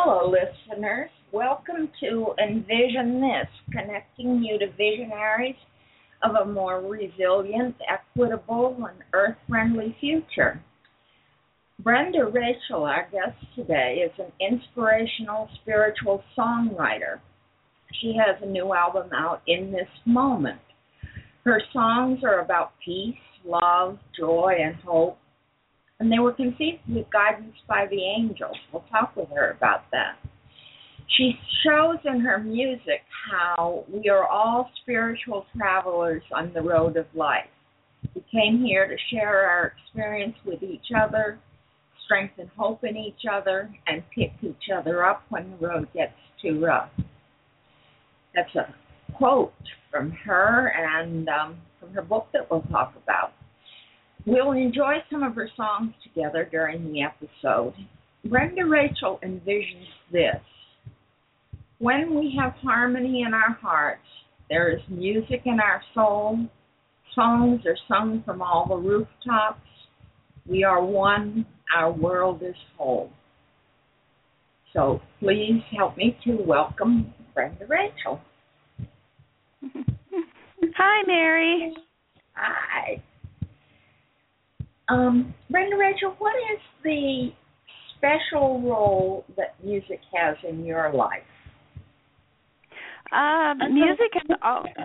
Hello, listeners. Welcome to Envision This, connecting you to visionaries of a more resilient, equitable, and earth friendly future. Brenda Rachel, our guest today, is an inspirational spiritual songwriter. She has a new album out in this moment. Her songs are about peace, love, joy, and hope, and they were conceived with guidance by the angels. We'll talk with her about that. She shows in her music how we are all spiritual travelers on the road of life. We came here to share our experience with each other, strengthen hope in each other, and pick each other up when the road gets too rough. That's a quote from her and from her book that we'll talk about. We'll enjoy some of her songs together during the episode. Brenda Rachel envisions this. When we have harmony in our hearts, there is music in our soul. Songs are sung from all the rooftops. We are one. Our world is whole. So please help me to welcome Brenda Rachel. Hi, Mary. Hi. Brenda Rachel, what is the special role that music has in your life? Music has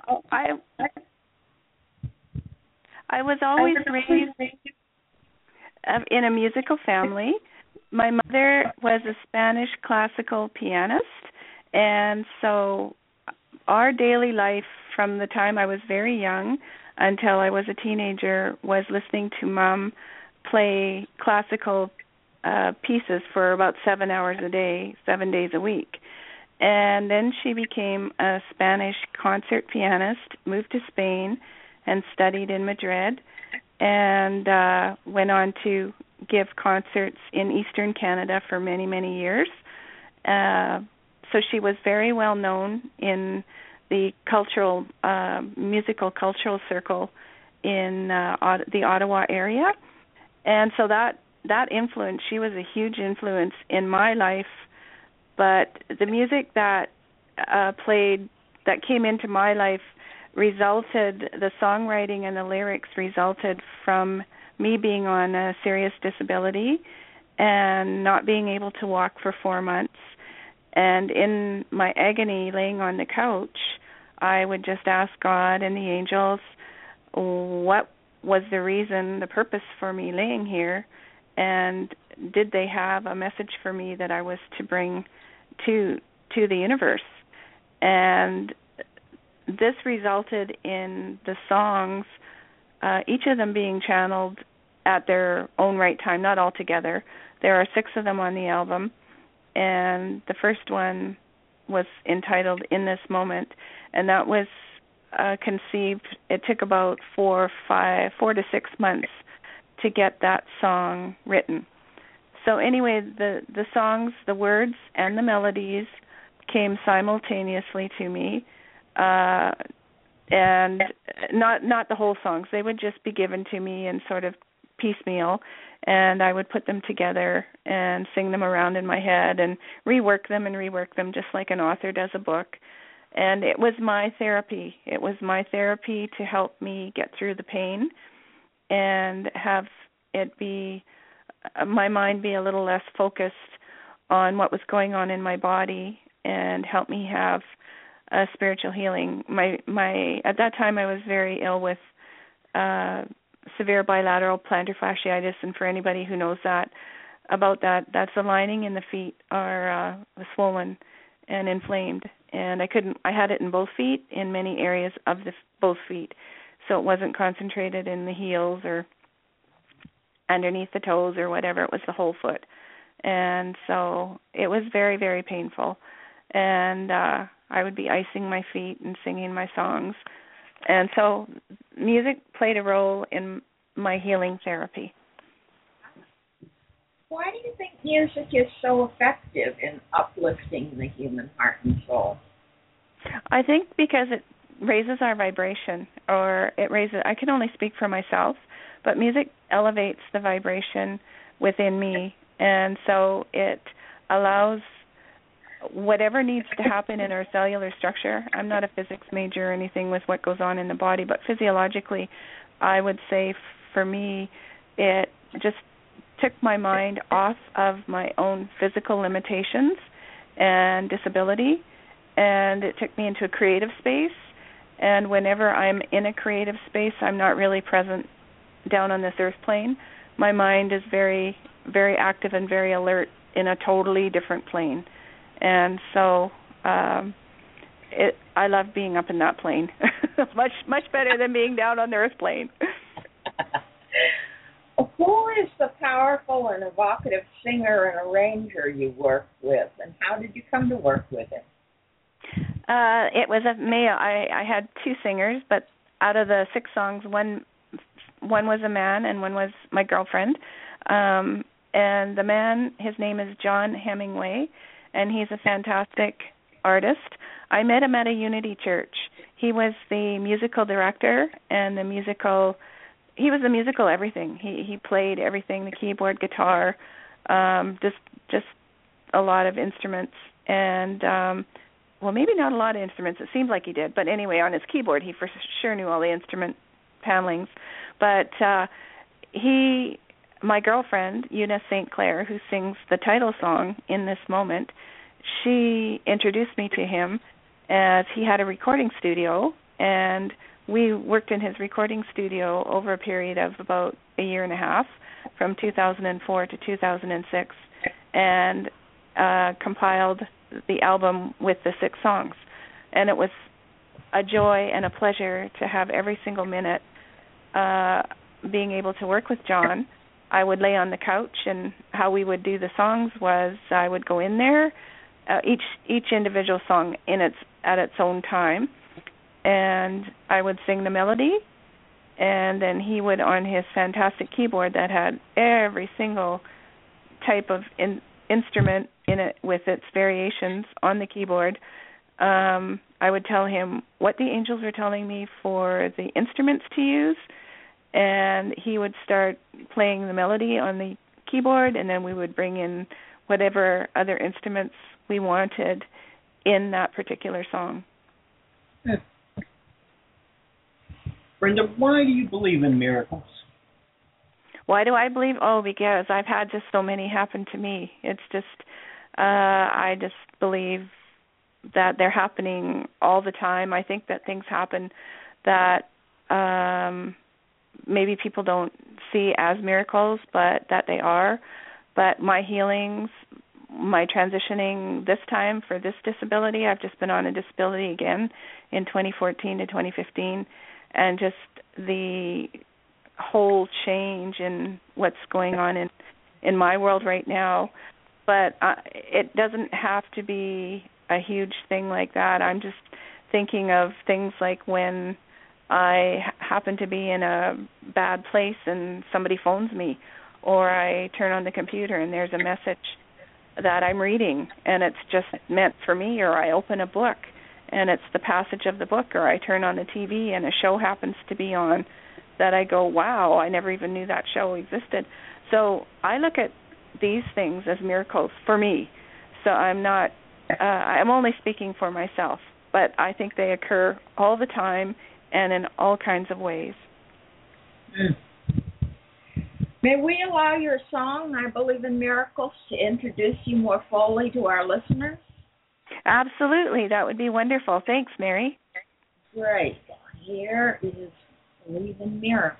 I was always raised in a musical family. My mother was a Spanish classical pianist, and so our daily life from the time I was very young until I was a teenager was listening to Mom play classical pieces for about 7 hours a day, 7 days a week. And then she became a Spanish concert pianist, moved to Spain, and studied in Madrid, and went on to give concerts in Eastern Canada for many, many years. So she was very well known in the cultural, musical cultural circle in the Ottawa area. And so that influence, she was a huge influence in my life. But the music that that came into my life the songwriting and the lyrics resulted from me being on a serious disability and not being able to walk for 4 months. And in my agony, laying on the couch, I would just ask God and the angels what was the reason, the purpose for me laying here, and did they have a message for me that I was to bring to the universe. And this resulted in the songs, each of them being channeled at their own right time, not all together. There are 6 of them on the album, and the first one was entitled In This Moment, and that was conceived. It took about 4 to 6 months to get that song written. So anyway, the songs, the words, and the melodies came simultaneously to me, and not the whole songs. They would just be given to me in sort of piecemeal, and I would put them together and sing them around in my head and rework them just like an author does a book. And it was my therapy. It was my therapy to help me get through the pain and have it be, my mind be a little less focused on what was going on in my body and help me have a spiritual healing. My at that time I was very ill with severe bilateral plantar fasciitis, and for anybody who knows about that, that's the lining in the feet are swollen and inflamed, and I had it in both feet, in many areas of both feet, so it wasn't concentrated in the heels or underneath the toes or whatever. It was the whole foot, and so it was very, very painful, and I would be icing my feet and singing my songs, and so music played a role in my healing therapy. Why do you think music is so effective in uplifting the human heart and soul? I think because it raises our vibration, or I can only speak for myself, but music elevates the vibration within me, and so it allows whatever needs to happen in our cellular structure. I'm not a physics major or anything with what goes on in the body, but physiologically, I would say for me, it just took my mind off of my own physical limitations and disability, and it took me into a creative space. And whenever I'm in a creative space, I'm not really present down on this earth plane. My mind is very, very active and very alert in a totally different plane. And so I love being up in that plane. much better than being down on the earth plane. Who is the powerful and evocative singer and arranger you work with, and how did you come to work with him? It was a male. I had two singers, but out of the 6 songs, one was a man and one was my girlfriend. And the man, his name is John Hemingway, and he's a fantastic artist. I met him at a Unity Church. He was the musical director and he was the musical everything. He played everything, the keyboard, guitar, just a lot of instruments, and well, maybe not a lot of instruments. It seemed like he did, but anyway, on his keyboard, he for sure knew all the instrument panelings. But my girlfriend, Eunice St. Clair, who sings the title song in this moment, she introduced me to him as he had a recording studio, and we worked in his recording studio over a period of about a year and a half, from 2004 to 2006, and compiled the album with the 6 songs. And it was a joy and a pleasure to have every single minute being able to work with John. I would lay on the couch, and how we would do the songs was I would go in there, each individual song at its own time, and I would sing the melody, and then he would, on his fantastic keyboard that had every single type of instrument in it with its variations on the keyboard, I would tell him what the angels were telling me for the instruments to use, and he would start playing the melody on the keyboard, and then we would bring in whatever other instruments we wanted in that particular song. Brenda, why do you believe in miracles? Why do I believe? Oh, because I've had just so many happen to me. It's just, I just believe that they're happening all the time. I think that things happen that maybe people don't see as miracles, but that they are. But my healings, my transitioning this time for this disability, I've just been on a disability again in 2014 to 2015, and just the whole change in what's going on in my world right now. But it doesn't have to be a huge thing like that. I'm just thinking of things like when I happen to be in a bad place and somebody phones me, or I turn on the computer and there's a message that I'm reading and it's just meant for me, or I open a book and it's the passage of the book, or I turn on the TV and a show happens to be on that I go, wow, I never even knew that show existed. So I look at these things as miracles for me. So I'm not, I'm only speaking for myself, but I think they occur all the time and in all kinds of ways. May we allow your song, I Believe in Miracles, to introduce you more fully to our listeners? Absolutely. That would be wonderful. Thanks, Mary. Great. Here is Believe in Miracles.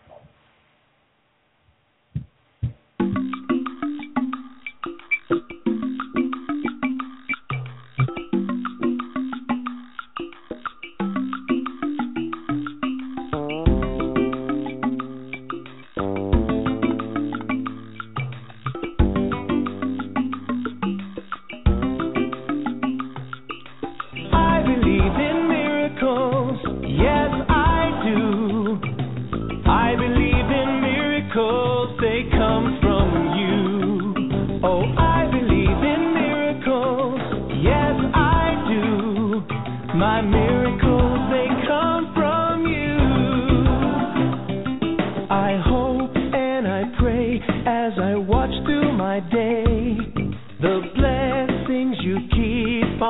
As I watch through my day, the blessings you keep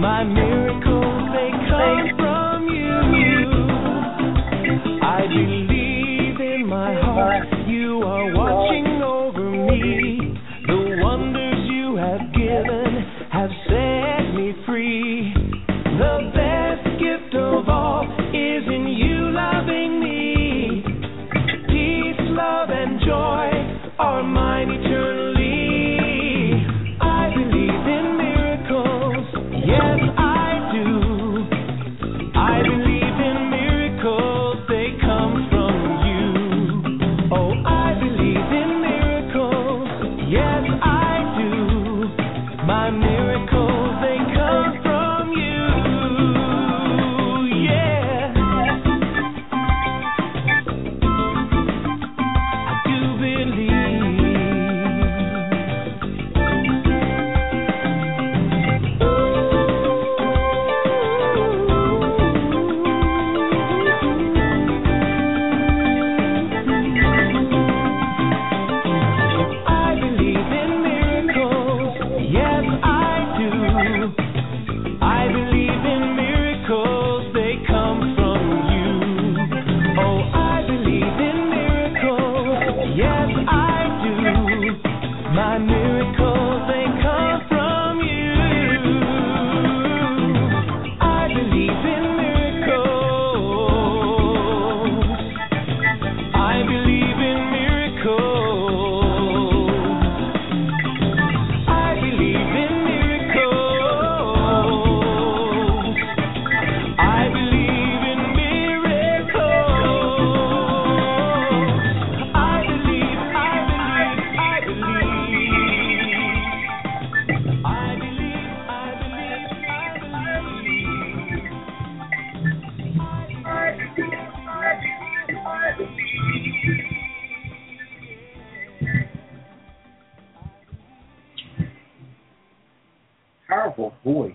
My miracles, they come from you. I believe in my heart you are watching over me. The wonders you have given have set me free. The best gift of all is in you loving me. Peace, love, and joy are mine eternally. I believe in miracles, yes I do. I believe in miracles, they come from you. Oh, I believe in miracles, yes I do. My miracles, they come from you, yeah. I do I believe in miracles, yes I do. I believe in miracles, they come from you. Oh, I believe in miracles, yes I do. My miracles, they come from you. I believe in miracles. I believe in miracles. I believe in miracles. I believe in miracles. I believe, I believe, I believe. I believe, I believe, I Powerful voice.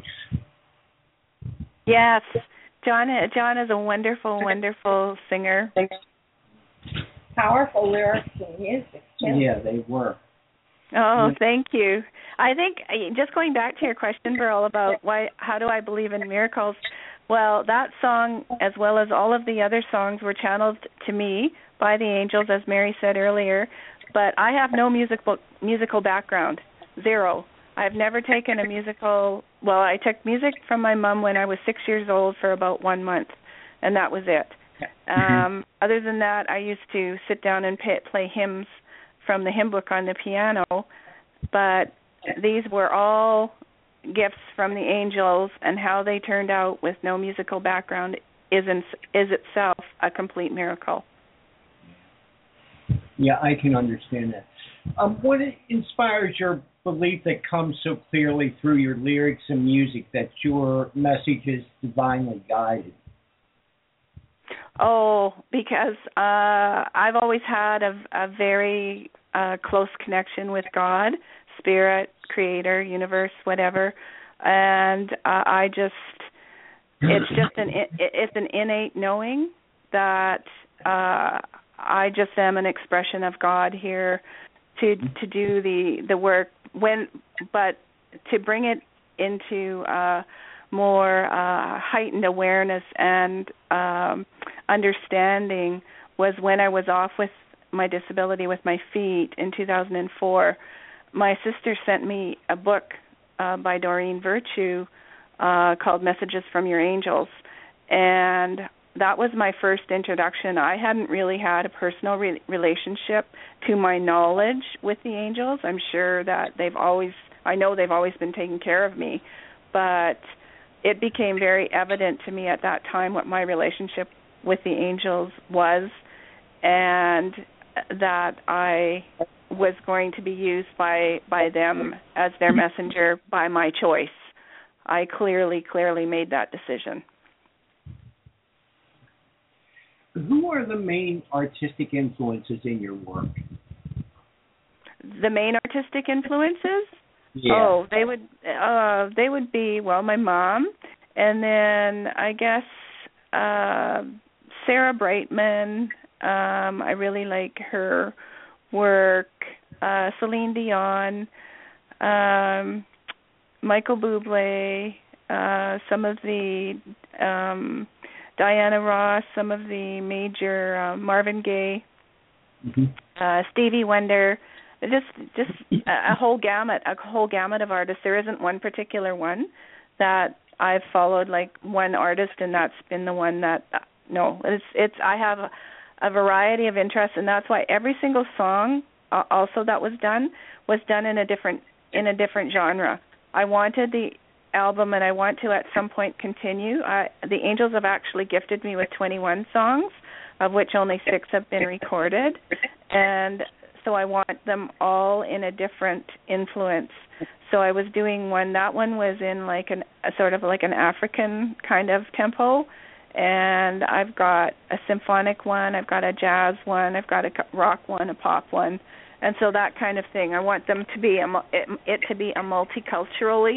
Yes, John is a wonderful, wonderful singer. Powerful lyrics and music, too. Yeah, they were. Oh, thank you. I think just going back to your question, Burl, about how do I believe in miracles? Well, that song, as well as all of the other songs, were channeled to me by the angels, as Mary said earlier. But I have no musical background, zero. I've never taken a musical. Well, I took music from my mom when I was 6 years old for about 1 month, and that was it. Other than that, I used to sit down and play hymns from the hymn book on the piano, but these were all gifts from the angels, and how they turned out with no musical background is itself a complete miracle. Yeah, I can understand that. What inspires your belief that comes so clearly through your lyrics and music that your message is divinely guided? Oh, because I've always had a very close connection with God, Spirit, Creator, Universe, whatever, and it's an innate knowing that I just am an expression of God here to do the work but to bring it into more heightened awareness and understanding was when I was off with my disability with my feet in 2004. My sister sent me a book by Doreen Virtue called Messages from Your Angels, and that was my first introduction. I hadn't really had a personal relationship to my knowledge with the angels. I'm sure that I know they've always been taking care of me, but it became very evident to me at that time what my relationship with the angels was, and that I was going to be used by them as their messenger by my choice. I clearly made that decision. Who are the main artistic influences in your work? The main artistic influences? Yeah. Oh, they would be, well, my mom, and then I guess Sarah Brightman. I really like her work. Celine Dion, Michael Bublé, some of the Diana Ross, some of the major Marvin Gaye, Stevie Wonder, just a whole gamut of artists. There isn't one particular one that I've followed, like one artist, and that's been the one that. No, it's. I have a variety of interests, and that's why every single song also that was done in a different genre. I wanted the album, and I want to at some point continue. The Angels have actually gifted me with 21 songs, of which only 6 have been recorded, and so I want them all in a different influence. So I was doing one. That one was in like a sort of like an African kind of tempo, and I've got a symphonic one, I've got a jazz one, I've got a rock one, a pop one, and so that kind of thing. I want them to be a multiculturally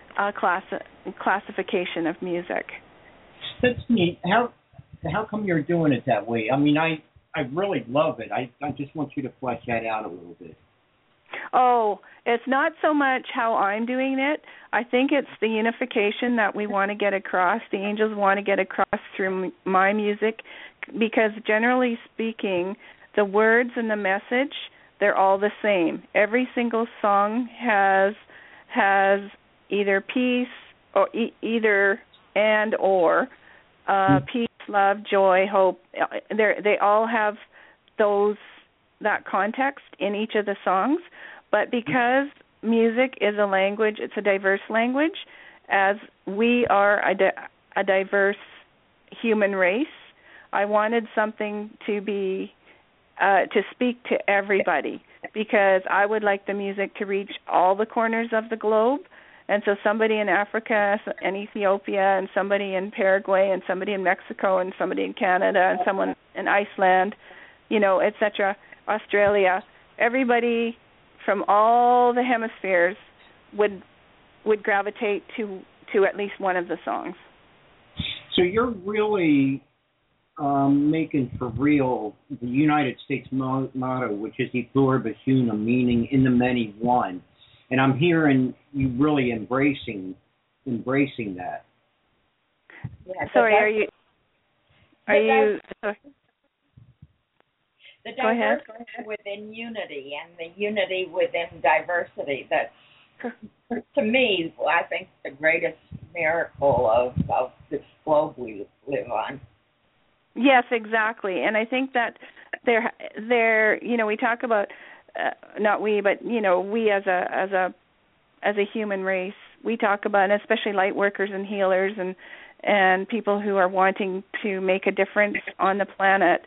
classification of music. That's neat. How come you're doing it that way? I mean, I really love it. I just want you to flesh that out a little bit. Oh, it's not so much how I'm doing it. I think it's the unification that we want to get across. The Angels want to get across through my music, because generally speaking, the words and the message, they're all the same. Every single song has either peace or either and or peace, love, joy, hope. They all have that context in each of the songs, but because music is a language, it's a diverse language, as we are a diverse human race, I wanted something to be to speak to everybody, because I would like the music to reach all the corners of the globe. And so somebody in Africa and Ethiopia, and somebody in Paraguay, and somebody in Mexico, and somebody in Canada, and someone in Iceland, etc., Australia, everybody from all the hemispheres would gravitate to at least one of the songs. So you're really making for real the United States motto, which is E pluribus unum, meaning in the many one. And I'm hearing you really embracing that. Yeah, sorry, are you? Sorry. The diversity within unity, and the unity within diversity. That's, to me, I think, the greatest miracle of this globe we live on. Yes, exactly. And I think that there, we talk about not we, but we as a human race, we talk about, and especially light workers and healers and people who are wanting to make a difference on the planet.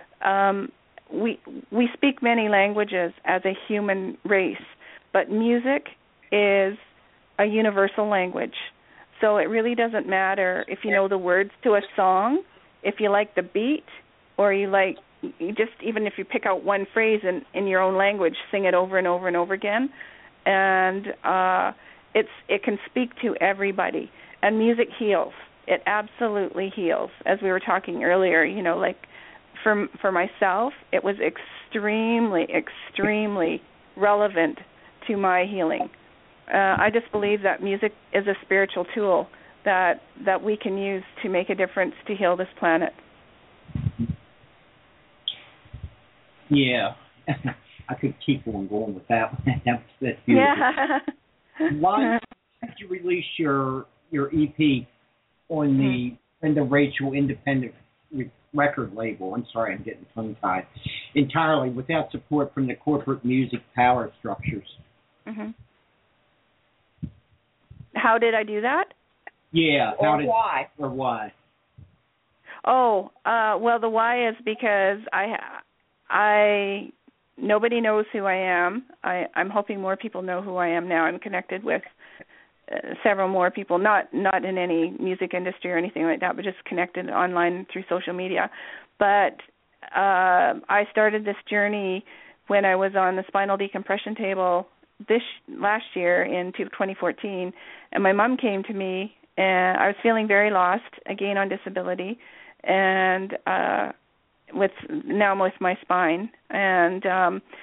We speak many languages as a human race, but music is a universal language. So it really doesn't matter if you know the words to a song, if you like the beat, or even if you pick out one phrase in your own language, sing it over and over and over again, and it can speak to everybody. And music heals. It absolutely heals. As we were talking earlier, for myself, it was extremely, extremely relevant to my healing. I just believe that music is a spiritual tool that we can use to make a difference to heal this planet. Yeah, I could keep on going with that one. That's beautiful. Yeah. Why did you release your EP on the Rachel Independent record label? I'm sorry, I'm getting tongue-tied. Entirely without support from the corporate music power structures. Mm-hmm. How did I do that? Yeah. Why? Or why? Oh, well, the why is because I nobody knows who I am. I'm hoping more people know who I am now. I'm connected with several more people, not in any music industry or anything like that, but just connected online through social media. But I started this journey when I was on the spinal decompression table last year in 2014, and my mom came to me, and I was feeling very lost, again on disability, and with my spine, and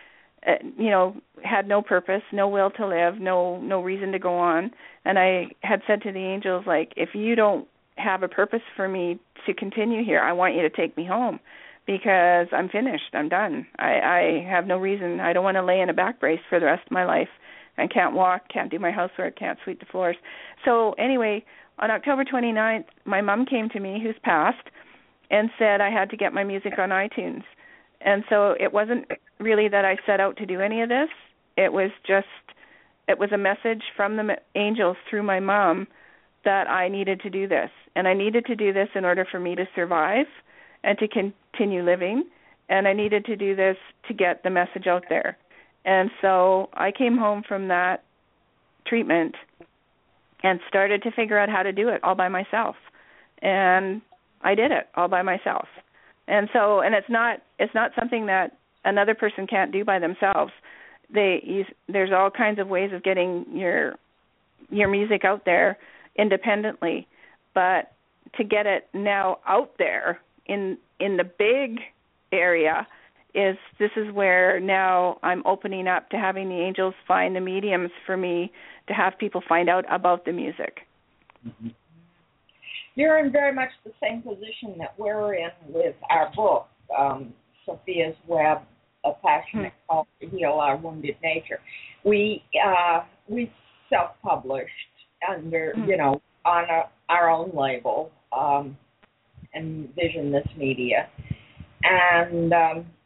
had no purpose, no will to live, no reason to go on. And I had said to the angels, like, if you don't have a purpose for me to continue here, I want you to take me home, because I'm finished. I'm done. I have no reason. I don't want to lay in a back brace for the rest of my life and can't walk, can't do my housework, can't sweep the floors. So anyway, on October 29th, my mom came to me, who's passed, and said I had to get my music on iTunes. And so it wasn't really that I set out to do any of this. It was a message from the angels through my mom that I needed to do this. And I needed to do this in order for me to survive and to continue living. And I needed to do this to get the message out there. And so I came home from that treatment and started to figure out how to do it all by myself. And I did it all by myself. And so, and it's not something that another person can't do by themselves. There's all kinds of ways of getting your music out there independently, but to get it now out there in the big area this is where now I'm opening up to having the angels find the mediums for me to have people find out about the music. Mm-hmm. You're in very much the same position that we're in with our book, Sophia's Web, A Passionate Call to Heal Our Wounded Nature. We self-published under, on our own label, Envision This Media. And,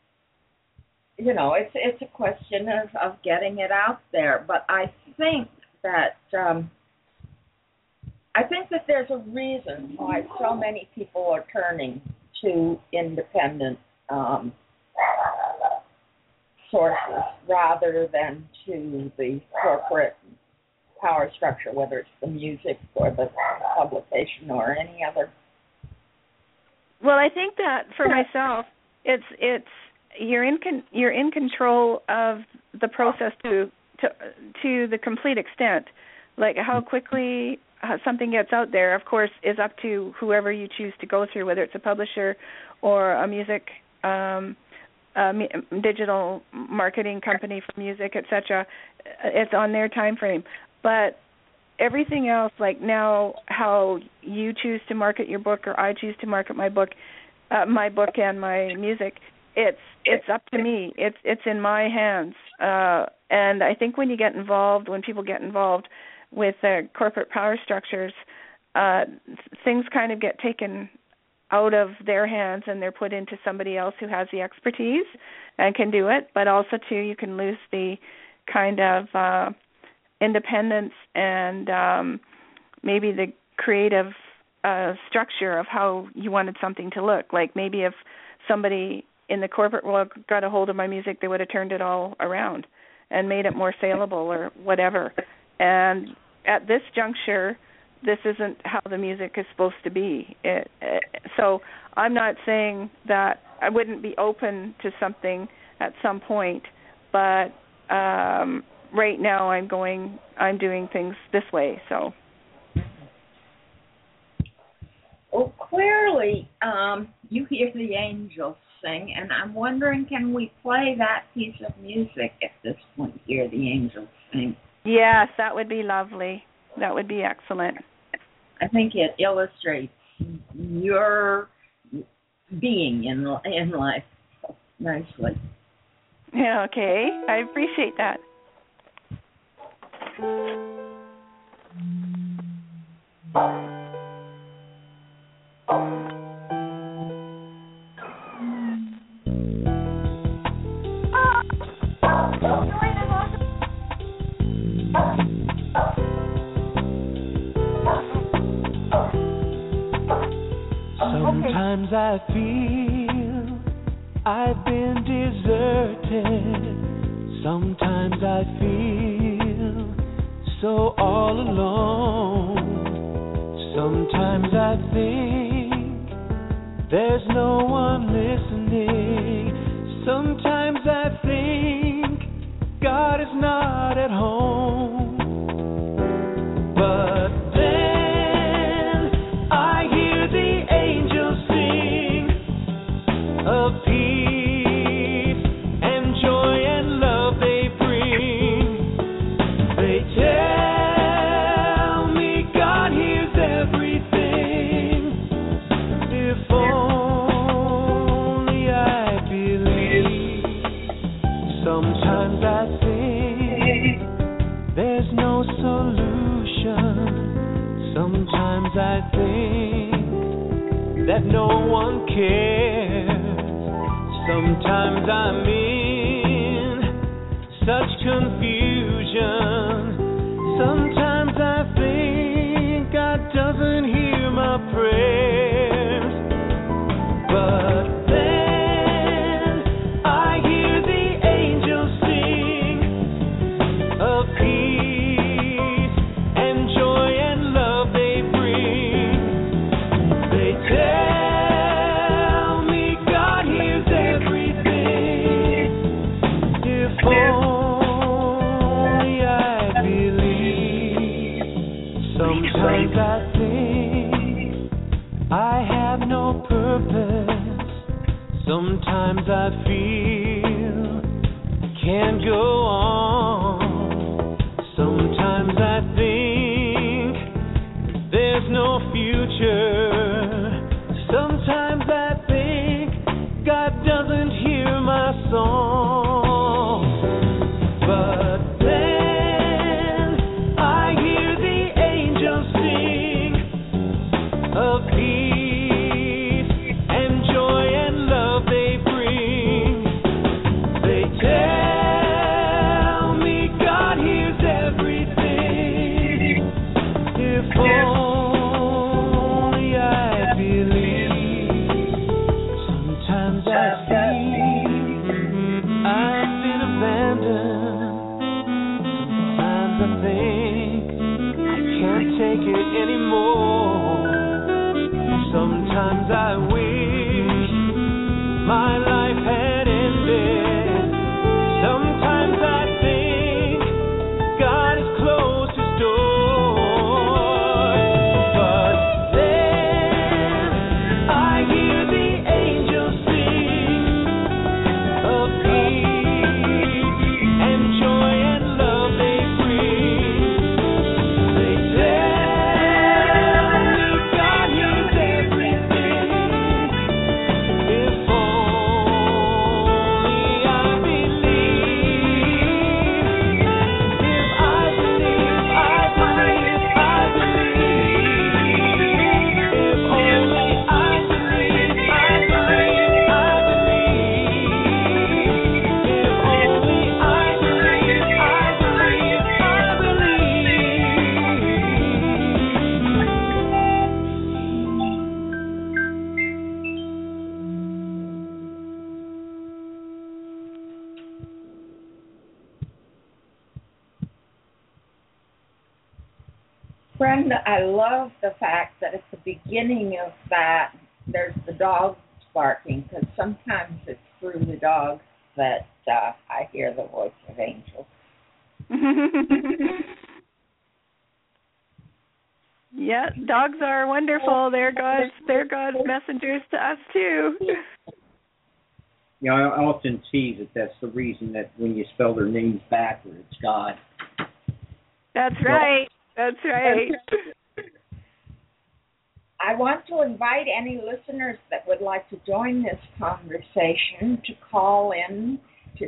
it's a question of getting it out there. But I think that there's a reason why so many people are turning to independent sources rather than to the corporate power structure, whether it's the music or the publication or any other. Well, I think that for myself, it's you're in control of the process to the complete extent. Like how quickly something gets out there, of course, is up to whoever you choose to go through, whether it's a publisher or a music digital marketing company for music, etc. It's on their time frame. But everything else, like now how you choose to market your book or I choose to market my book and my music, it's up to me. It's in my hands. And I think when people get involved with corporate power structures, things kind of get taken out of their hands and they're put into somebody else who has the expertise and can do it. But also, too, you can lose the kind of independence and maybe the creative structure of how you wanted something to look. Like maybe if somebody in the corporate world got a hold of my music, they would have turned it all around and made it more saleable or whatever. And at this juncture, this isn't how the music is supposed to be. So I'm not saying that I wouldn't be open to something at some point, but right now I'm doing things this way. So. Well, clearly, you hear the angels sing, and I'm wondering, can we play that piece of music at this point, hear the angels sing? Yes, that would be lovely. That would be excellent. I think it illustrates your being in life nicely. Yeah, okay. I appreciate that. Sometimes I feel I've been deserted. Sometimes I feel so all alone. Sometimes I think there's no one listening. Sometimes I think God is not at home. But then I hear the angels sing of peace and joy and love Sometimes I think that no one cares. Sometimes I'm in such confusion. Sometimes I think God doesn't hear my prayers. But then I hear the angels sing of peace and joy and love they bring. They tell me God hears everything. If only I believe. Sometimes I think I have no purpose. Sometimes I feel I can't go on. Sometimes I think there's no future. Sometimes I think God doesn't hear my song. But then I hear the angels sing of peace and joy and love they bring. They tell me God hears everything. If only I believe. Sometimes I feel I've been abandoned. Sometimes I think I can't take it anymore. Sometimes I wish my life had ended. Sometimes I think God has closed his door. But then I hear the angels sing of peace and joy and love they bring. They tell me God hears everything. If only I believe. If I believe, I believe, I believe. If only I believe, I believe, I believe. If only I believe, I believe, I Brenda, I love the fact that at the beginning of that there's the dogs barking, because sometimes it's through the dogs that I hear the voice of angels. Yeah, dogs are wonderful. They're God's messengers to us too. You know, I often tease that that's the reason that when you spell their names backwards, it's God. That's right. That's right. I want to invite any listeners that would like to join this conversation to call in to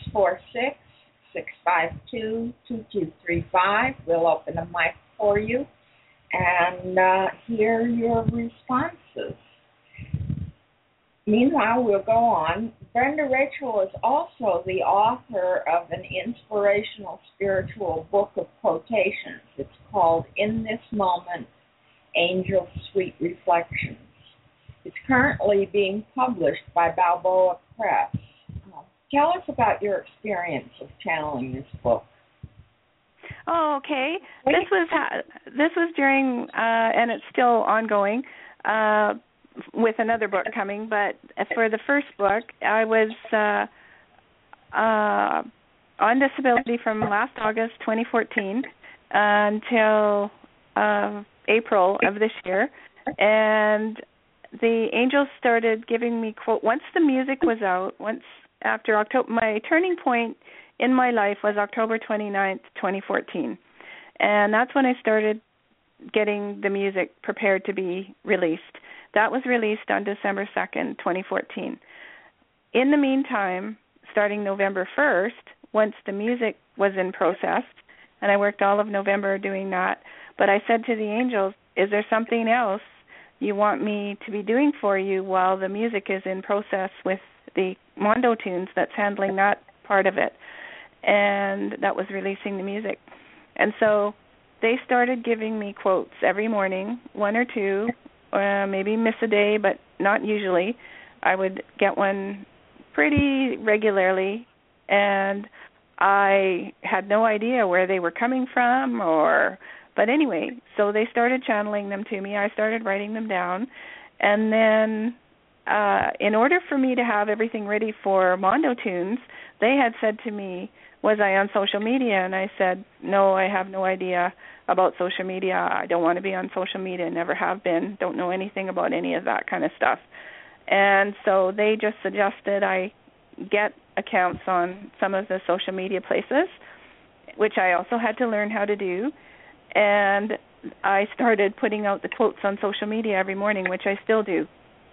646-652-2235. We'll open a mic for you and hear your responses. Meanwhile, we'll go on. Brenda Rachel is also the author of an inspirational spiritual book of quotations. It's called In This Moment, Angel's Sweet Reflections. It's currently being published by Balboa Press. Tell us about your experience of channeling this book. Oh, okay. This was during, and it's still ongoing, with another book coming. But for the first book, I was on disability from last August 2014 until April of this year, and the angels started giving me quote. Once the music was out, after October, my turning point in my life was October 29th, 2014, and that's when I started getting the music prepared to be released. That was released on December 2nd, 2014. In the meantime, starting November 1st, once the music was in process, and I worked all of November doing that, but I said to the angels, is there something else you want me to be doing for you while the music is in process with the Mondo Tunes that's handling that part of it, and that was releasing the music. And so they started giving me quotes every morning, one or two, maybe miss a day, but not usually. I would get one pretty regularly, and I had no idea where they were coming from but anyway, so they started channeling them to me. I started writing them down, and then in order for me to have everything ready for Mondo Tunes, they had said to me, was I on social media? And I said, no, I have no idea about social media. I don't want to be on social media, never have been, don't know anything about any of that kind of stuff. And so they just suggested I get accounts on some of the social media places, which I also had to learn how to do. And I started putting out the quotes on social media every morning, which I still do.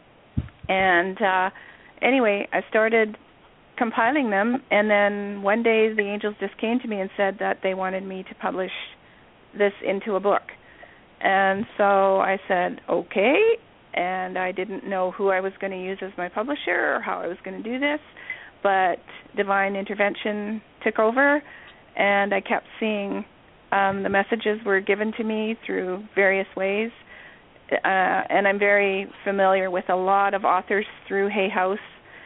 And anyway, I started compiling them, and then one day the angels just came to me and said that they wanted me to publish this into a book. And so I said, okay, and I didn't know who I was going to use as my publisher or how I was going to do this, but divine intervention took over, and I kept seeing the messages were given to me through various ways, and I'm very familiar with a lot of authors through Hay House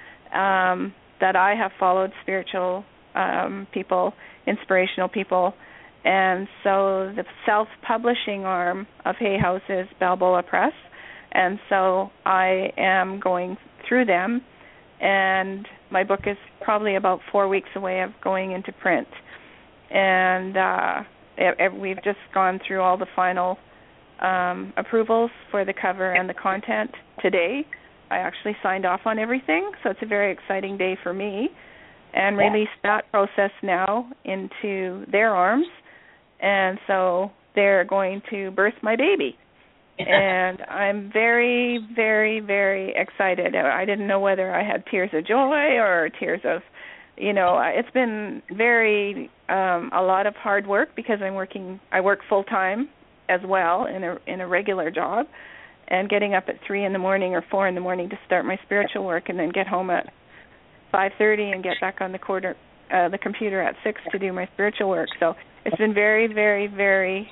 that I have followed, spiritual people, inspirational people, and so the self-publishing arm of Hay House is Balboa Press, and so I am going through them, and my book is probably about 4 weeks away of going into print, and we've just gone through all the final approvals for the cover and the content today. I actually signed off on everything, so it's a very exciting day for me, and released that process now into their arms, and so they're going to birth my baby. And I'm very, very, very excited. I didn't know whether I had tears of joy or tears of, it's been very a lot of hard work because I work full time as well in a regular job, and getting up at 3 in the morning or 4 in the morning to start my spiritual work, and then get home at 5:30 and get back on the computer at 6 to do my spiritual work. So it's been very, very, very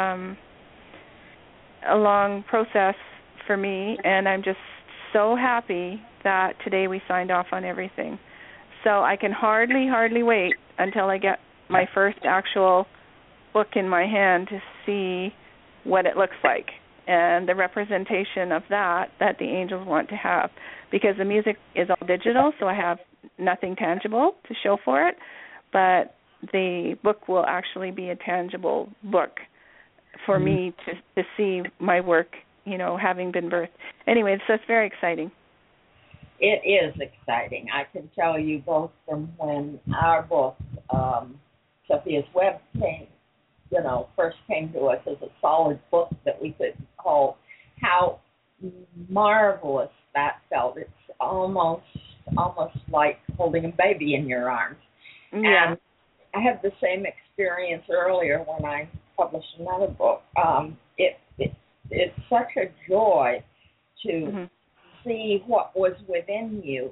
a long process for me, and I'm just so happy that today we signed off on everything. So I can hardly wait until I get my first actual book in my hand to see what it looks like and the representation of that the angels want to have, because the music is all digital, so I have nothing tangible to show for it, but the book will actually be a tangible book for me to see my work, having been birthed. Anyway, so it's very exciting. It is exciting. I can tell you both from when our book, Sophia's Web, first came to us as a solid book that we could hold, how marvelous that felt. It's almost like holding a baby in your arms. Yeah. And I had the same experience earlier when I published another book. It's such a joy to see what was within you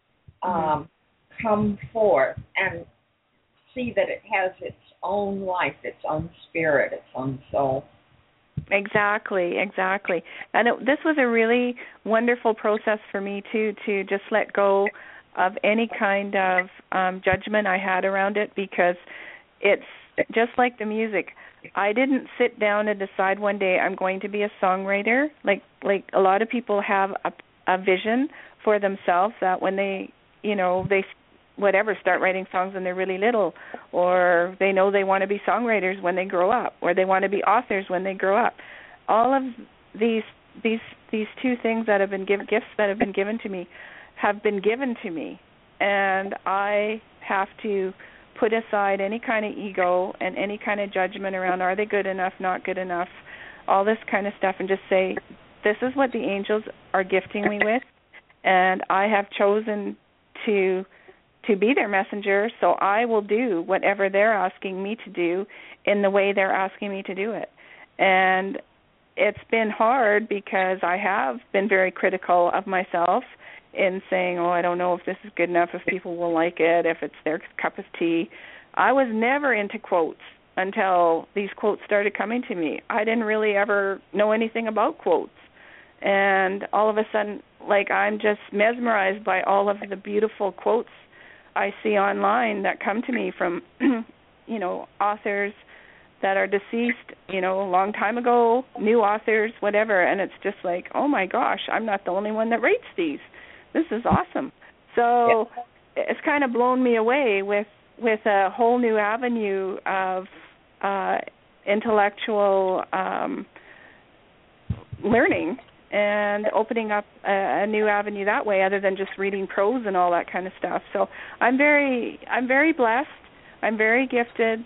come forth and see that it has its own life, its own spirit, its own soul. Exactly. And this was a really wonderful process for me, too, to just let go of any kind of judgment I had around it, because it's just like the music. I didn't sit down and decide one day I'm going to be a songwriter. Like a lot of people have a vision for themselves that when they start writing songs when they're really little, or they know they want to be songwriters when they grow up, or they want to be authors when they grow up. All of these two things that have been gifts that have been given to me have been given to me, and I have to put aside any kind of ego and any kind of judgment around are they good enough, not good enough, all this kind of stuff, and just say, this is what the angels are gifting me with, and I have chosen to be their messenger, so I will do whatever they're asking me to do in the way they're asking me to do it. And it's been hard because I have been very critical of myself in saying, I don't know if this is good enough, if people will like it, if it's their cup of tea. I was never into quotes until these quotes started coming to me. I didn't really ever know anything about quotes. And all of a sudden, I'm just mesmerized by all of the beautiful quotes I see online that come to me from, authors that are deceased, a long time ago, new authors, whatever. And it's just like, oh my gosh, I'm not the only one that writes these. This is awesome. So it's kind of blown me away with a whole new avenue of intellectual learning and opening up a new avenue that way, other than just reading prose and all that kind of stuff. So I'm very blessed. I'm very gifted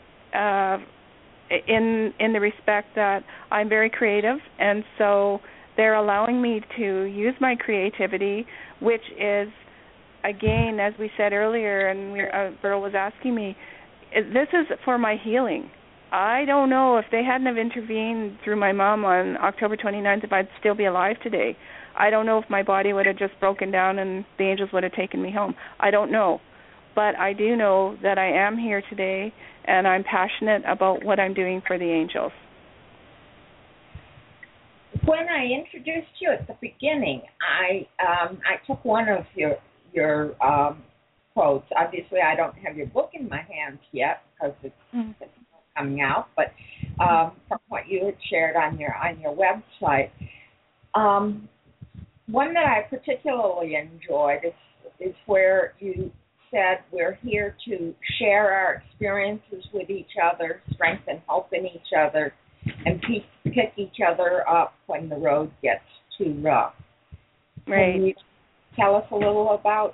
in the respect that I'm very creative, and so they're allowing me to use my creativity, which is, again, as we said earlier, and Burl was asking me, this is for my healing. I don't know if they hadn't have intervened through my mom on October 29th if I'd still be alive today. I don't know if my body would have just broken down and the angels would have taken me home. I don't know. But I do know that I am here today, and I'm passionate about what I'm doing for the angels. When I introduced you at the beginning, I took one of your quotes. Obviously, I don't have your book in my hands yet because it's coming out, but from what you had shared on your website, one that I particularly enjoyed is where you said we're here to share our experiences with each other, strengthen hope in each other, and pick each other up when the road gets too rough. Right. Can you tell us a little about?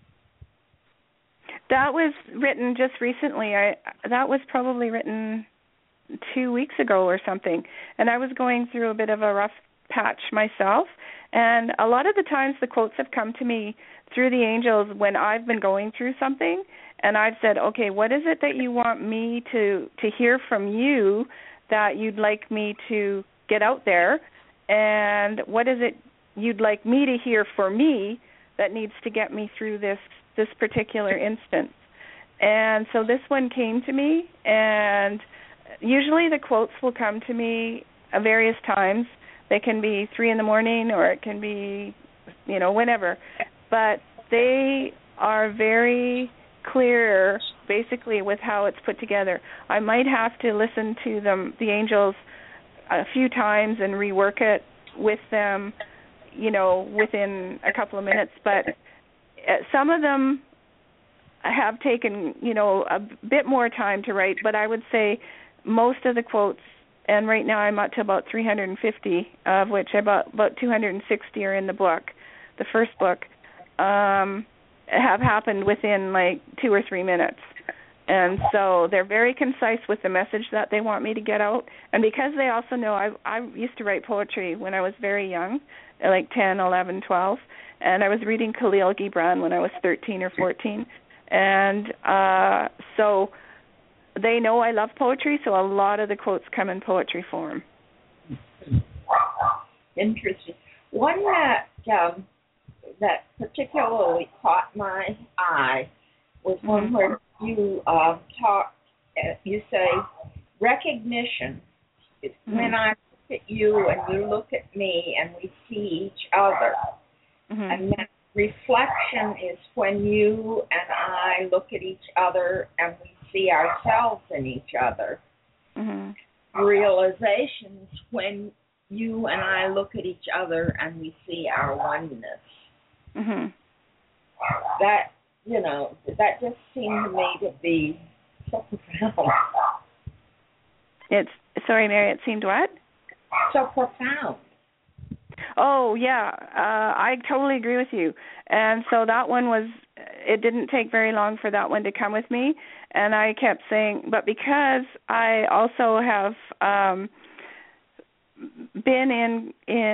That was written just recently. That was probably written 2 weeks ago or something. And I was going through a bit of a rough patch myself. And a lot of the times the quotes have come to me through the angels when I've been going through something. And I've said, okay, what is it that you want me to hear from you that you'd like me to get out there? And what is it you'd like me to hear for me that needs to get me through this particular instance? And so this one came to me, and usually the quotes will come to me at various times. They can be 3 a.m, or it can be, whenever. But they are very clear, basically, with how it's put together. I might have to listen to the angels a few times and rework it with them, within a couple of minutes. But some of them have taken, a bit more time to write, but I would say most of the quotes, and right now I'm up to about 350, of which about 260 are in the book, the first book, have happened within 2 or 3 minutes. And so they're very concise with the message that they want me to get out. And because they also know I used to write poetry when I was very young, 10, 11, 12, and I was reading Khalil Gibran when I was 13 or 14. And so they know I love poetry, so a lot of the quotes come in poetry form. Interesting. One that particularly caught my eye was one where you you say, recognition is when I look at you and you look at me and we see each other. And then reflection is when you and I look at each other and we see ourselves in each other. Realization is when you and I look at each other and we see our oneness. That, that just seemed to me to be so profound. Sorry, Mary, it seemed what? So profound. Oh, yeah, I totally agree with you. And so that one it didn't take very long for that one to come with me. And I kept saying, but because I also have been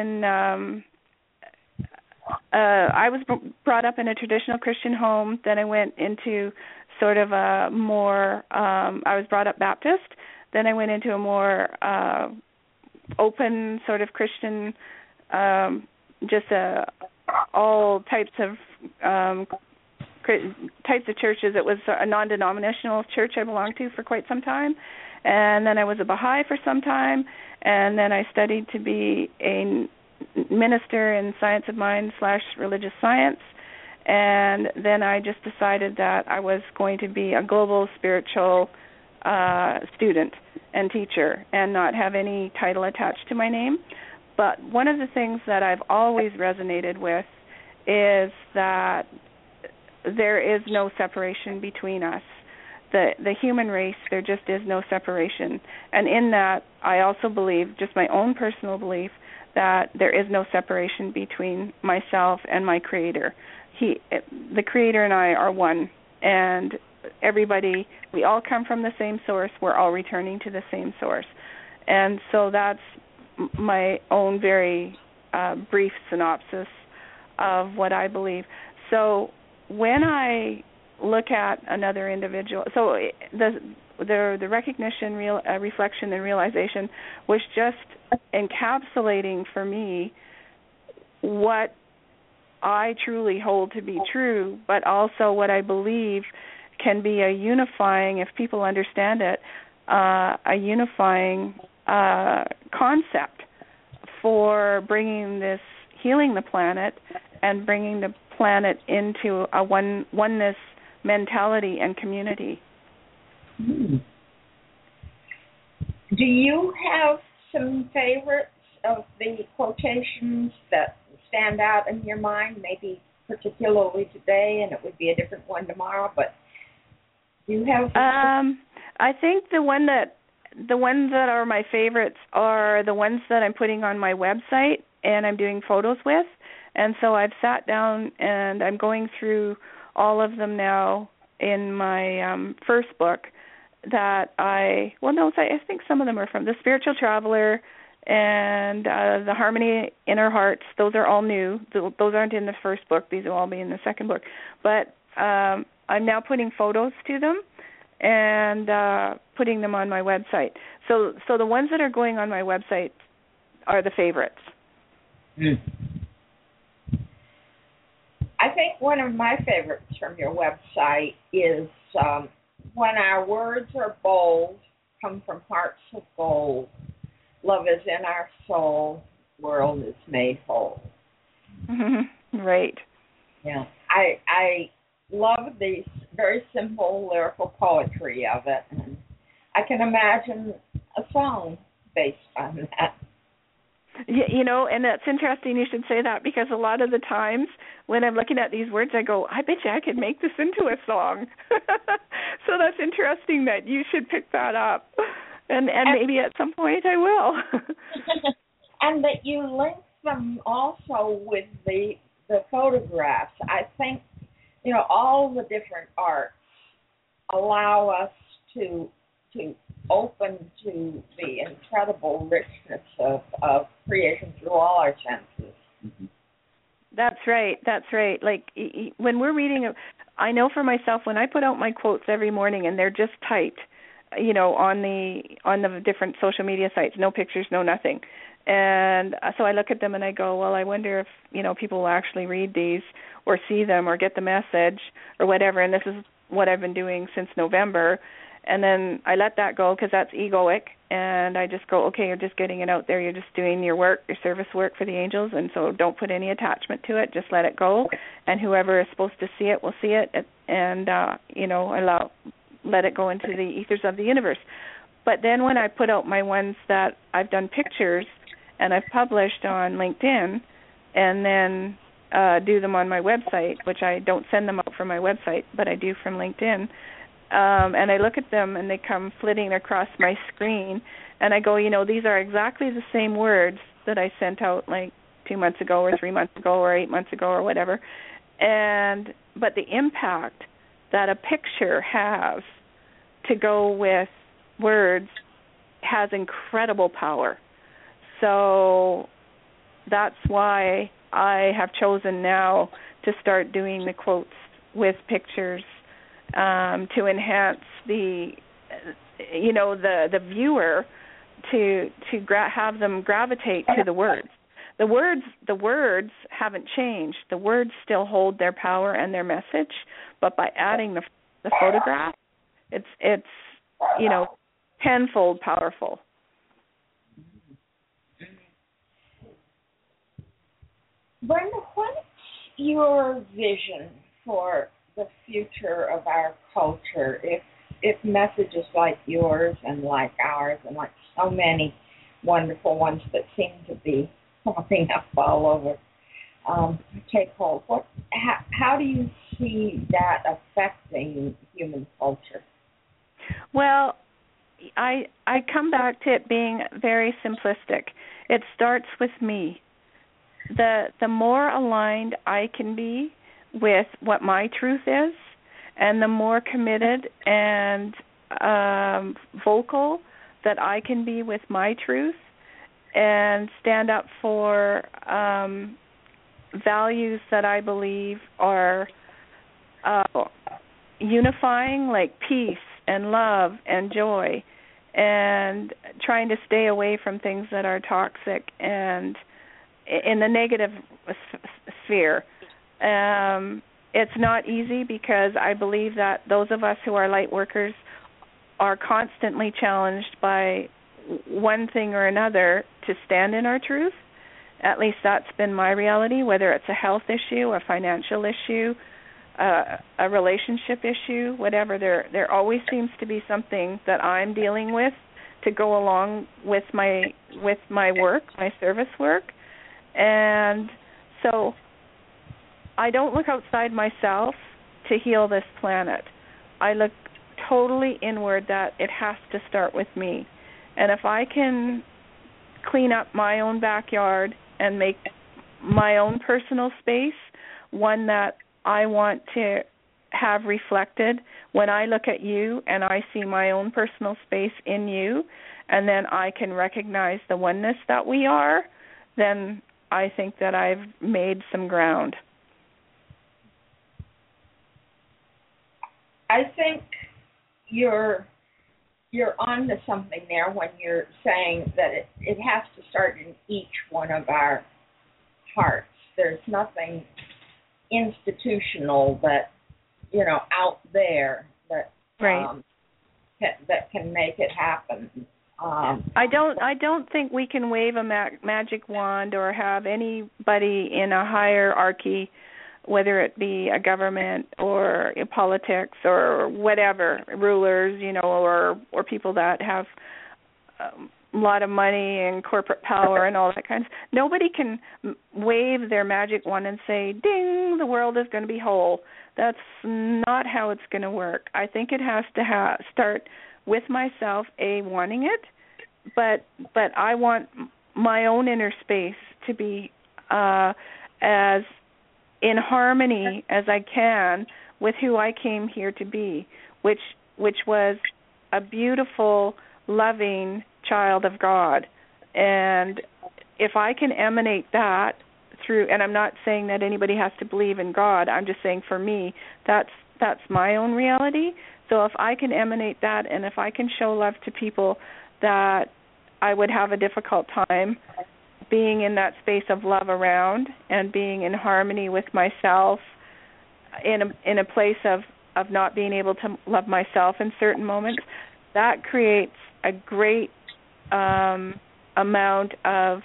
I was brought up in a traditional Christian home. Then I went into sort of a more, I was brought up Baptist. Then I went into a more open sort of Christian, just all types of churches. It was a non-denominational church I belonged to for quite some time, and then I was a Baha'i for some time, and then I studied to be a minister in science of mind / religious science, and then I just decided that I was going to be a global spiritual student and teacher and not have any title attached to my name. But one of the things that I've always resonated with is that there is no separation between us. The human race, there just is no separation. And in that, I also believe, just my own personal belief, that there is no separation between myself and my Creator. The Creator and I are one, and everybody, we all come from the same source. We're all returning to the same source. And so that's my own very brief synopsis of what I believe. So when I look at another individual, so the recognition, reflection, and realization was just encapsulating for me what I truly hold to be true, but also what I believe can be a unifying, if people understand it, a unifying concept for bringing this, healing the planet and bringing the planet into a oneness mentality and community. Do you have some favorites of the quotations that stand out in your mind, maybe particularly today, and it would be a different one tomorrow, but do you have I think the ones that are my favorites are the ones that I'm putting on my website and I'm doing photos with. And so I've sat down and I'm going through all of them now in my first book that I think some of them are from The Spiritual Traveler and The Harmony in Our Hearts. Those are all new. Those aren't in the first book. These will all be in the second book. But I'm now putting photos to them and putting them on my website. So the ones that are going on my website are the favorites. I think one of my favorites from your website is when our words are bold, come from hearts of gold, love is in our soul, world is made whole. Right. Yeah. I love the very simple lyrical poetry of it, and I can imagine a song based on that. Yeah, and that's interesting you should say that, because a lot of the times when I'm looking at these words, I go, I bet you I could make this into a song. So that's interesting that you should pick that up, and maybe at some point I will. And that you link them also with the photographs. I think, all the different arts allow us to open to the incredible richness of creation through all our senses. Mm-hmm. That's right. Like when we're reading, I know for myself, when I put out my quotes every morning and they're just typed, on the different social media sites, no pictures, no nothing. And so I look at them and I go, well, I wonder if, people will actually read these or see them or get the message or whatever. And this is what I've been doing since November. And then I let that go because that's egoic, and I just go, okay, you're just getting it out there. You're just doing your work, your service work for the angels, and so don't put any attachment to it. Just let it go, and whoever is supposed to see it will see it, and let it go into the ethers of the universe. But then when I put out my ones that I've done pictures and I've published on LinkedIn, and then do them on my website, which I don't send them out from my website, but I do from LinkedIn. And I look at them and they come flitting across my screen, and I go, these are exactly the same words that I sent out like 2 months ago or 3 months ago or 8 months ago or whatever. But the impact that a picture has to go with words has incredible power. So that's why I have chosen now to start doing the quotes with pictures, to enhance the viewer have them gravitate to the words. The words haven't changed. The words still hold their power and their message, but by adding the photograph, it's tenfold powerful. Brenda, what's your vision for the future of our culture if messages like yours and like ours and like so many wonderful ones that seem to be popping up all over take hold? How do you see that affecting human culture? Well, I come back to it being very simplistic. It starts with me. The more aligned I can be with what my truth is, and the more committed and vocal that I can be with my truth and stand up for values that I believe are unifying, like peace and love and joy, and trying to stay away from things that are toxic and in the negative sphere. It's not easy because I believe that those of us who are light workers are constantly challenged by one thing or another to stand in our truth. At least that's been my reality, whether it's a health issue, a financial issue, a relationship issue, whatever. There always seems to be something that I'm dealing with to go along with my work, my service work. And so I don't look outside myself to heal this planet. I look totally inward, that it has to start with me. And if I can clean up my own backyard and make my own personal space one that I want to have reflected when I look at you and I see my own personal space in you, and then I can recognize the oneness that we are, then I think that I've made some ground. I think you're on to something there when you're saying that it has to start in each one of our hearts. There's nothing institutional that out there that right. That can make it happen. I don't think we can wave a magic wand or have anybody in a hierarchy, whether it be a government or politics or whatever, rulers, or people that have a lot of money and corporate power and all that kind of stuff. Nobody can wave their magic wand and say, ding, the world is going to be whole. That's not how it's going to work. I think it has to start with myself, wanting it, but I want my own inner space to be as in harmony as I can with who I came here to be, which was a beautiful, loving child of God. And if I can emanate that through, and I'm not saying that anybody has to believe in God, I'm just saying for me, that's my own reality. So if I can emanate that, and if I can show love to people that I would have a difficult time being in that space of love around, and being in harmony with myself in a place of not being able to love myself in certain moments, that creates a great amount of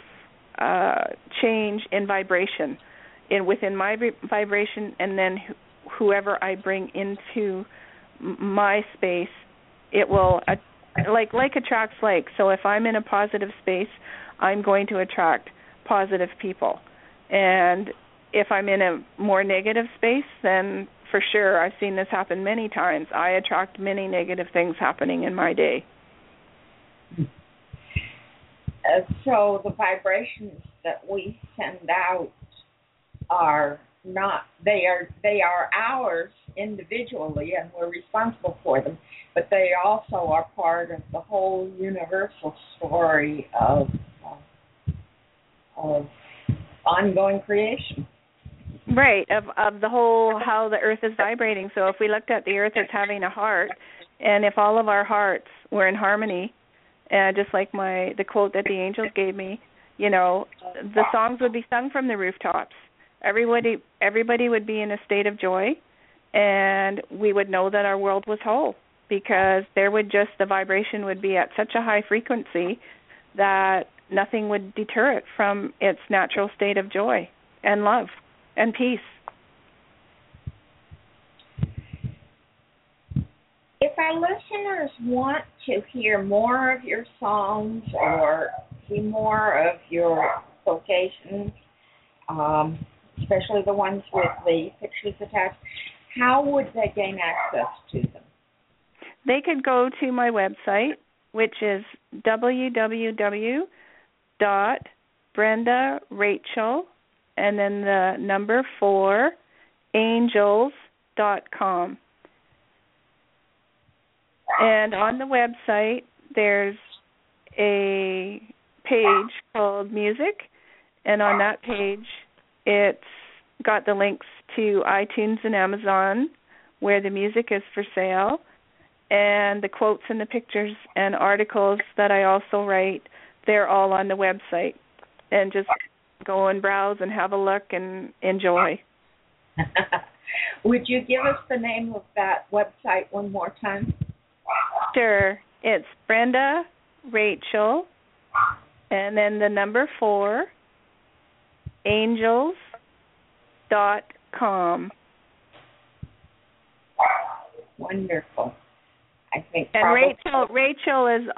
change in vibration within my vibration, and then whoever I bring into my space, it will like attracts like. So if I'm in a positive space, I'm going to attract positive people. And if I'm in a more negative space, then for sure, I've seen this happen many times, I attract many negative things happening in my day. So the vibrations that we send out are not, they are ours individually, and we're responsible for them, but they also are part of the whole universal story of ongoing creation. Right, of the whole, how the earth is vibrating. So if we looked at the earth as having a heart, and if all of our hearts were in harmony just like the quote that the angels gave me, you know, the songs would be sung from the rooftops. Everybody would be in a state of joy, and we would know that our world was whole, because the vibration would be at such a high frequency that nothing would deter it from its natural state of joy and love and peace. If our listeners want to hear more of your songs or see more of your vocations, especially the ones with the pictures attached, how would they gain access to them? They could go to my website, which is www.BrendaRachel, and then the number 4, angels.com. And on the website, there's a page called Music, and on that page, it's got the links to iTunes and Amazon, where the music is for sale, and the quotes and the pictures and articles that I also write, they're all on the website. And just go and browse and have a look and enjoy. Would you give us the name of that website one more time? Sure. It's Brenda Rachel, and then the number 4, angels.com. Wonderful. I think. And Rachel is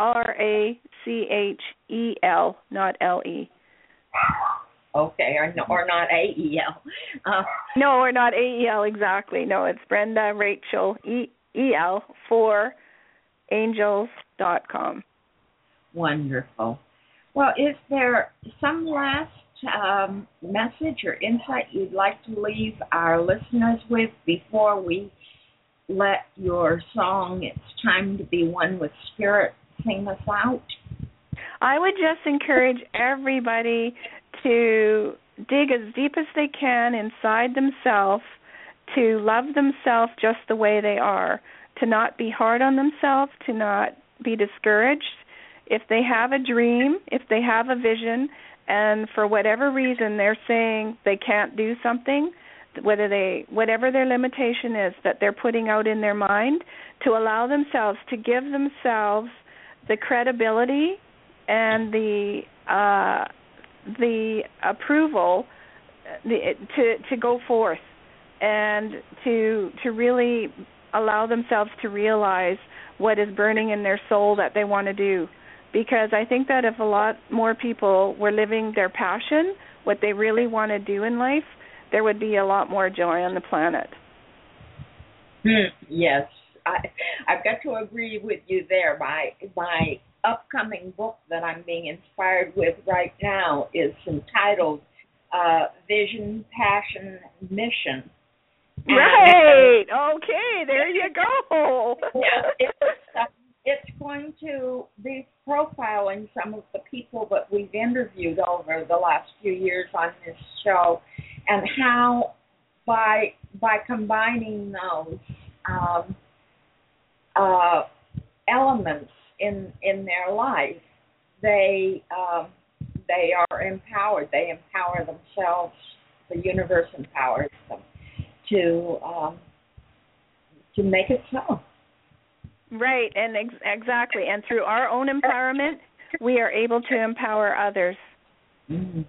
Rachel, not LE. Okay, or not AEL. No, or not AEL, exactly. No, it's Brenda Rachel, EL, for angels.com. Wonderful. Well, is there some last message or insight you'd like to leave our listeners with before we let your song, It's Time to Be One with Spirit, sing us out? I would just encourage everybody to dig as deep as they can inside themselves, to love themselves just the way they are, to not be hard on themselves, to not be discouraged. If they have a dream, if they have a vision, and for whatever reason they're saying they can't do something, whatever their limitation is that they're putting out in their mind, to allow themselves to give themselves the credibility and the approval to go forth and to really allow themselves to realize what is burning in their soul that they want to do. Because I think that if a lot more people were living their passion, what they really want to do in life, there would be a lot more joy on the planet. Yes, I've got to agree with you there. My upcoming book that I'm being inspired with right now is entitled Vision, Passion, Mission. Right. Okay, there you go. It's going to be profiling some of the people that we've interviewed over the last few years on this show, and how by combining those elements in their life, they are empowered. They empower themselves. The universe empowers them to make it so. Right, and exactly. And through our own empowerment, we are able to empower others. Mm.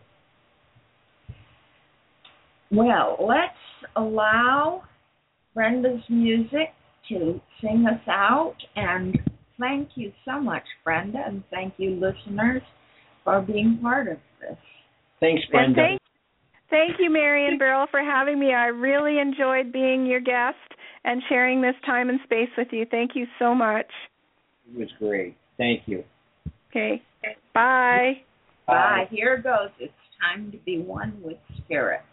Well, let's allow Brenda's music to sing us out. And thank you so much, Brenda, and thank you, listeners, for being part of this. Thanks, Brenda. And thank you, Marion Burrell, for having me. I really enjoyed being your guest and sharing this time and space with you. Thank you so much. It was great. Thank you. Okay. Bye. Bye. Here goes. It's time to be one with Spirit.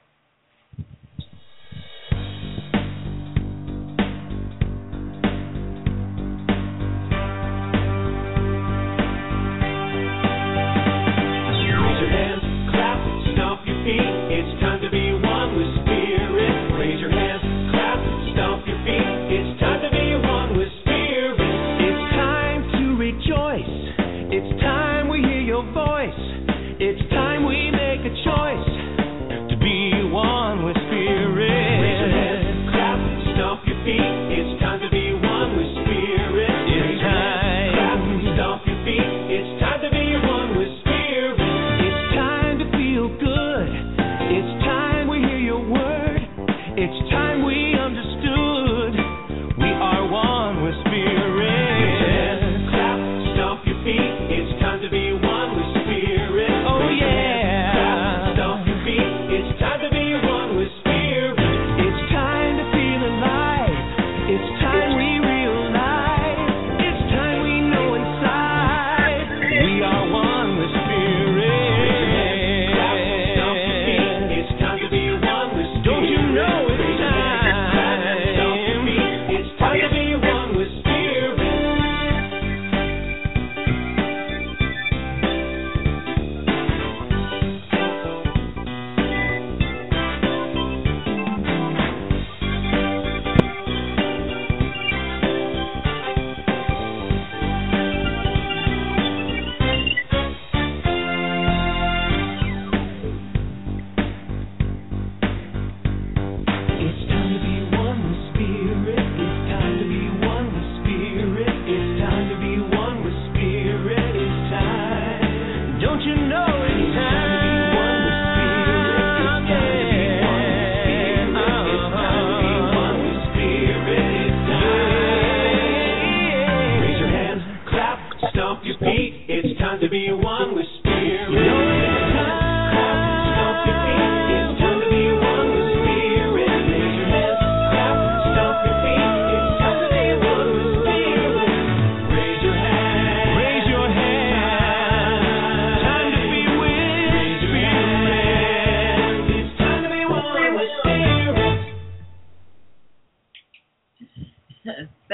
Raise your hands, clap, stomp your feet. It's time to be one with Spirit. Raise your hands, clap, stomp your feet. It's time to be one with Spirit. It's time to rejoice. It's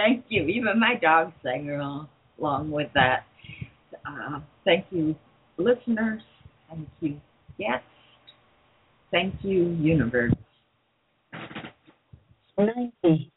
Thank you. Even my dog sang along with that. Thank you, listeners. Thank you, guests. Thank you, universe. 90.